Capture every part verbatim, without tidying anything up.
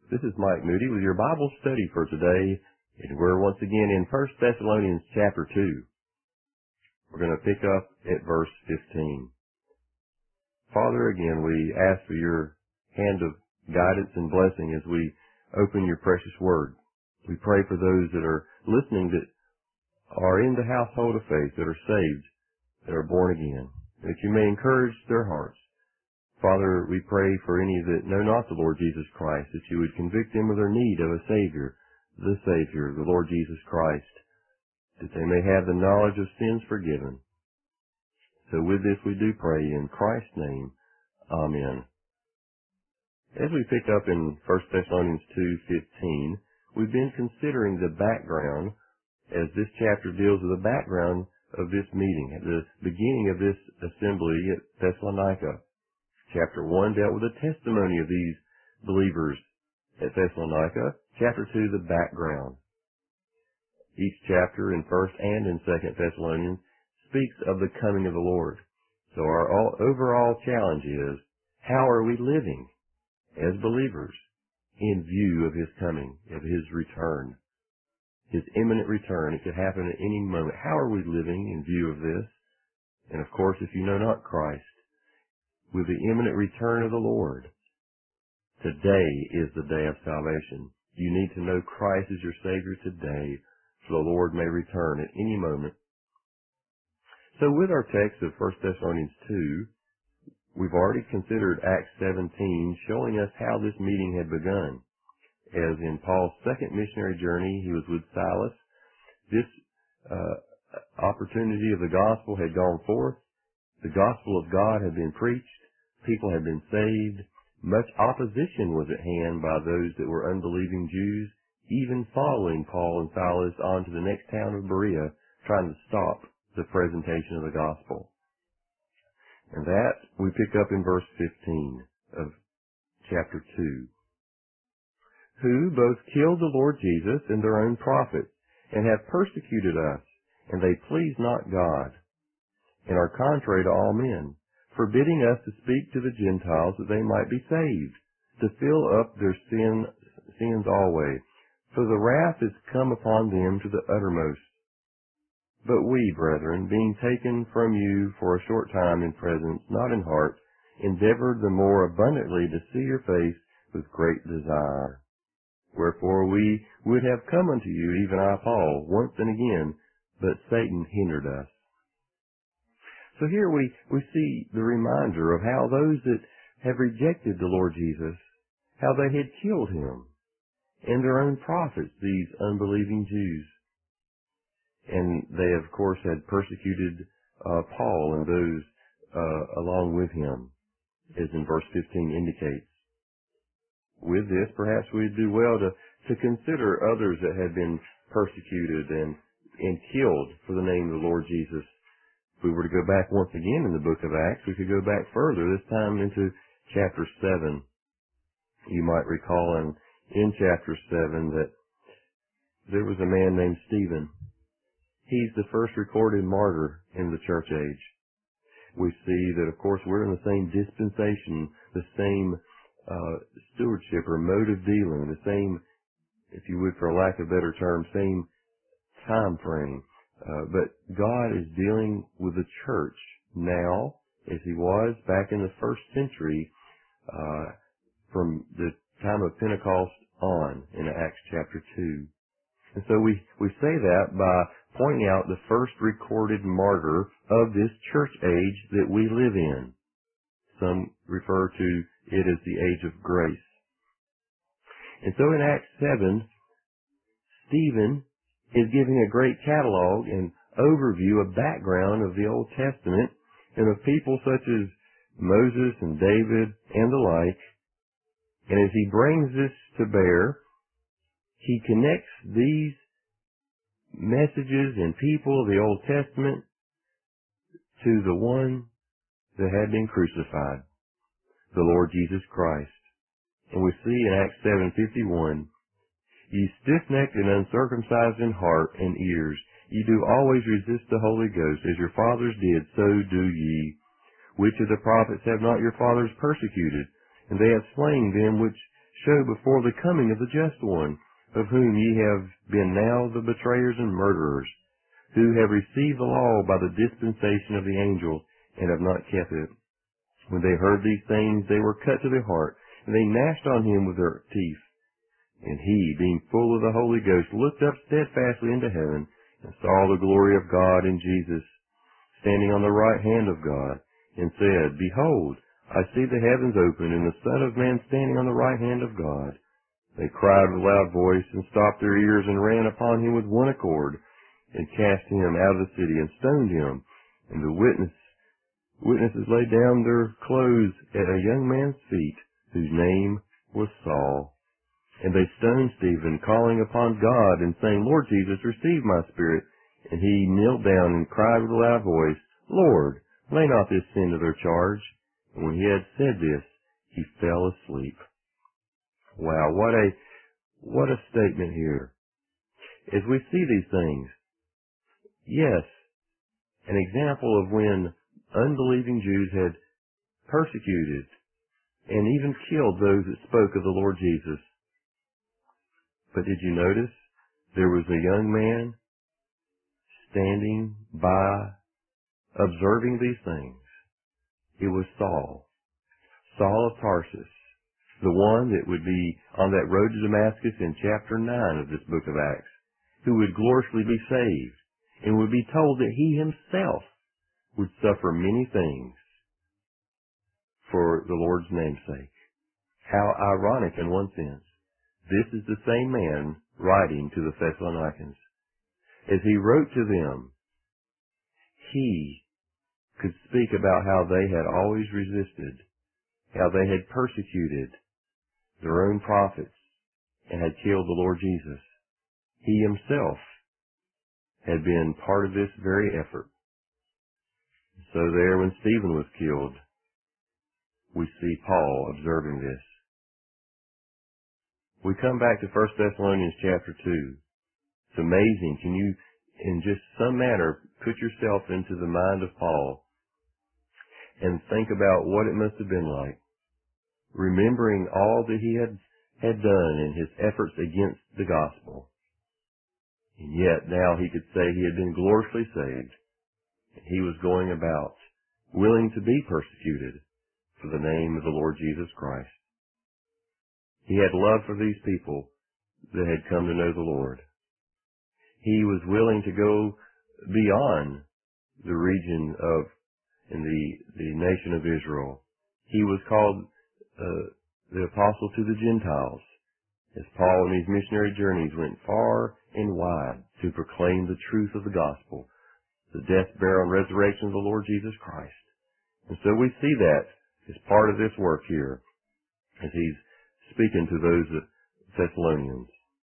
This is Mike Moody with your Bible study for today, and we're once again in First Thessalonians chapter two. We're going to pick up at verse fifteen. Father, again, we ask for your hand of guidance and blessing as we open your precious word. We pray for those that are listening that are in the household of faith, that are saved, that are born again, that you may encourage their hearts. Father, we pray for any that know not the Lord Jesus Christ, that you would convict them of their need of a Savior, the Savior, the Lord Jesus Christ, that they may have the knowledge of sins forgiven. So with this we do pray in Christ's name. Amen. As we pick up in First Thessalonians two fifteen, we've been considering the background as this chapter deals with the background of this meeting, at the beginning of this assembly at Thessalonica. Chapter one dealt with the testimony of these believers at Thessalonica. Chapter two, the background. Each chapter in First and in Second Thessalonians speaks of the coming of the Lord. So our all, overall challenge is, how are we living as believers in view of His coming, of His return, His imminent return? It could happen at any moment. How are we living in view of this? And of course, if you know not Christ, with the imminent return of the Lord, today is the day of salvation. You need to know Christ as your Savior today, so the Lord may return at any moment. So with our text of First Thessalonians two, we've already considered Acts seventeen, showing us how this meeting had begun. As in Paul's second missionary journey, he was with Silas. This uh, opportunity of the gospel had gone forth. The gospel of God had been preached. People had been saved. Much opposition was at hand by those that were unbelieving Jews, even following Paul and Silas on to the next town of Berea, trying to stop the presentation of the gospel. And that we pick up in verse fifteen of chapter two. Who both killed the Lord Jesus and their own prophets, and have persecuted us, and they please not God, and are contrary to all men, forbidding us to speak to the Gentiles that they might be saved, to fill up their sin, sins always. For the wrath is come upon them to the uttermost. But we, brethren, being taken from you for a short time in presence, not in heart, endeavored the more abundantly to see your face with great desire. Wherefore we would have come unto you, even I, Paul, once and again, but Satan hindered us. So here we, we see the reminder of how those that have rejected the Lord Jesus, how they had killed Him, and their own prophets, these unbelieving Jews. And they, of course, had persecuted uh, Paul and those uh, along with him, as in verse fifteen indicates. With this, perhaps we'd do well to, to consider others that had been persecuted and, and killed for the name of the Lord Jesus. If we were to go back once again in the book of Acts, we could go back further, this time into chapter seven. You might recall in, in chapter seven that there was a man named Stephen. He's the first recorded martyr in the church age. We see that, of course, we're in the same dispensation, the same uh, stewardship or mode of dealing, the same, if you would, for lack of a better term, same time frame. Uh, but God is dealing with the church now, as He was back in the first century, uh, from the time of Pentecost on in Acts chapter two. And so we, we say that by pointing out the first recorded martyr of this church age that we live in. Some refer to it as the age of grace. And so in Acts seven, Stephen is giving a great catalog and overview, a background of the Old Testament and of people such as Moses and David and the like. And as he brings this to bear, he connects these messages and people of the Old Testament to the one that had been crucified, the Lord Jesus Christ. And we see in Acts seven fifty-one, ye stiff-necked and uncircumcised in heart and ears, ye do always resist the Holy Ghost, as your fathers did, so do ye. Which of the prophets have not your fathers persecuted? And they have slain them which show before the coming of the just one, of whom ye have been now the betrayers and murderers, who have received the law by the dispensation of the angels, and have not kept it. When they heard these things, they were cut to the heart, and they gnashed on him with their teeth. And he, being full of the Holy Ghost, looked up steadfastly into heaven, and saw the glory of God and Jesus, standing on the right hand of God, and said, Behold, I see the heavens open, and the Son of Man standing on the right hand of God. They cried with a loud voice, and stopped their ears, and ran upon him with one accord, and cast him out of the city, and stoned him. And the witness, witnesses laid down their clothes at a young man's feet, whose name was Saul. And they stoned Stephen, calling upon God, and saying, Lord Jesus, receive my spirit. And he kneeled down and cried with a loud voice, Lord, lay not this sin to their charge. And when he had said this, he fell asleep. Wow, what a, what a statement here. As we see these things, yes, an example of when unbelieving Jews had persecuted and even killed those that spoke of the Lord Jesus. But did you notice there was a young man standing by observing these things? It was Saul, Saul of Tarsus, the one that would be on that road to Damascus in chapter nine of this book of Acts, who would gloriously be saved and would be told that he himself would suffer many things for the Lord's name's sake. How ironic in one sense. This is the same man writing to the Thessalonians. As he wrote to them, he could speak about how they had always resisted, how they had persecuted their own prophets and had killed the Lord Jesus. He himself had been part of this very effort. So there, when Stephen was killed, we see Paul observing this. We come back to First Thessalonians chapter two. It's amazing. Can you, in just some manner, put yourself into the mind of Paul and think about what it must have been like, remembering all that he had, had done in his efforts against the gospel. And yet now he could say he had been gloriously saved, and he was going about willing to be persecuted for the name of the Lord Jesus Christ. He had love for these people that had come to know the Lord. He was willing to go beyond the region of in the, the nation of Israel. He was called uh, the apostle to the Gentiles, as Paul in his missionary journeys went far and wide to proclaim the truth of the gospel, the death, burial, and resurrection of the Lord Jesus Christ. And so we see that as part of this work here, as he's speaking to those Thessalonians.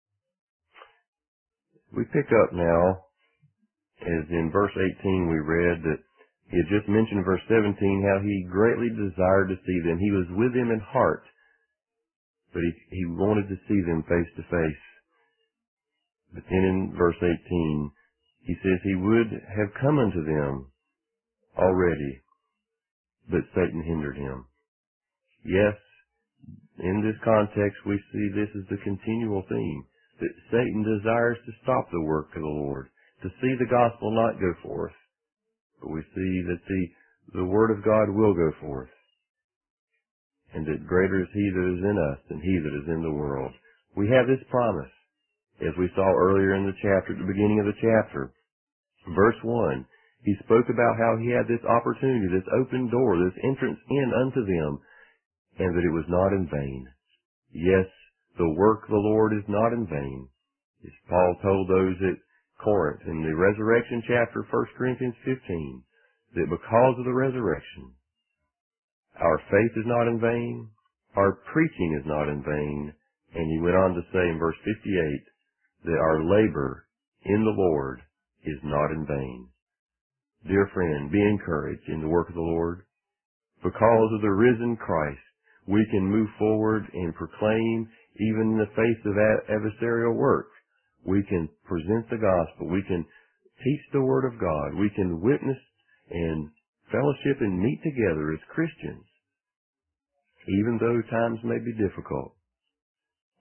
We pick up now, as in verse eighteen we read that he had just mentioned in verse seventeen how he greatly desired to see them. He was with them in heart, but he, he wanted to see them face to face. But then in verse eighteen, he says he would have come unto them already, but Satan hindered him. Yes, in this context, we see this is the continual theme, that Satan desires to stop the work of the Lord, to see the gospel not go forth. But we see that the, the word of God will go forth, and that greater is he that is in us than he that is in the world. We have this promise, as we saw earlier in the chapter, at the beginning of the chapter. Verse one, he spoke about how he had this opportunity, this open door, this entrance in unto them, and that it was not in vain. Yes, the work of the Lord is not in vain. As Paul told those at Corinth in the resurrection chapter, First Corinthians fifteen, that because of the resurrection, our faith is not in vain, our preaching is not in vain, and he went on to say in verse fifty-eight, that our labor in the Lord is not in vain. Dear friend, be encouraged in the work of the Lord. Because of the risen Christ, we can move forward and proclaim even in the face of adversarial work. We can present the gospel. We can teach the word of God. We can witness and fellowship and meet together as Christians, even though times may be difficult.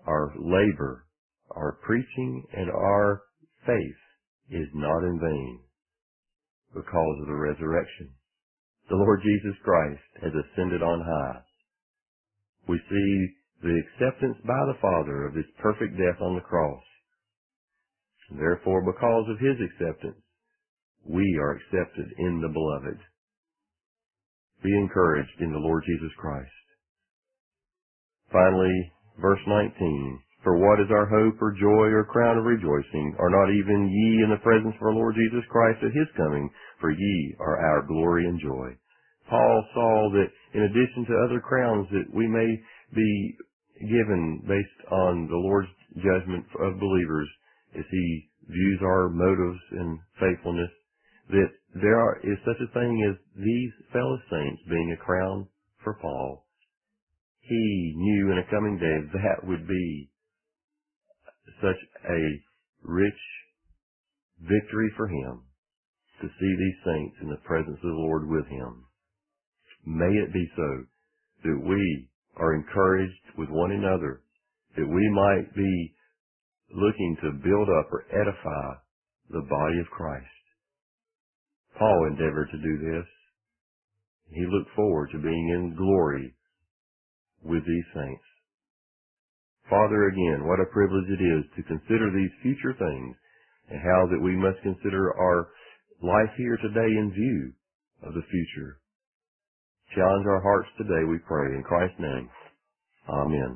our labor, our preaching, and our faith is not in vain because of the resurrection. The Lord Jesus Christ has ascended on high. We see the acceptance by the Father of His perfect death on the cross. And therefore, because of His acceptance, we are accepted in the Beloved. Be encouraged in the Lord Jesus Christ. Finally, verse nineteen, for what is our hope or joy or crown of rejoicing? Are not even ye in the presence of our Lord Jesus Christ at His coming? For ye are our glory and joy. Paul saw that in addition to other crowns that we may be given based on the Lord's judgment of believers as He views our motives and faithfulness, that there are, is such a thing as these fellow saints being a crown for Paul. He knew in a coming day that would be such a rich victory for him to see these saints in the presence of the Lord with him. May it be so that we are encouraged with one another, that we might be looking to build up or edify the body of Christ. Paul endeavored to do this. He looked forward to being in glory with these saints. Father, again, what a privilege it is to consider these future things and how that we must consider our life here today in view of the future. Challenge our hearts today, we pray, in Christ's name. Amen.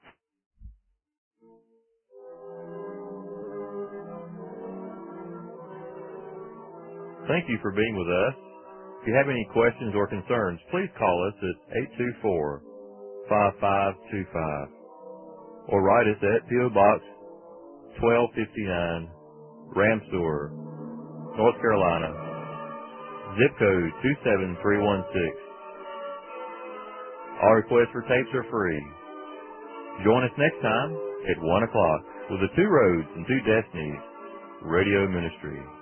Thank you for being with us. If you have any questions or concerns, please call us at eight two four, five five two five or write us at P O Box twelve fifty-nine, Ramseur, North Carolina, zip code two seven three one six. All requests for tapes are free. Join us next time at one o'clock with the Two Roads and Two Destinies Radio Ministry.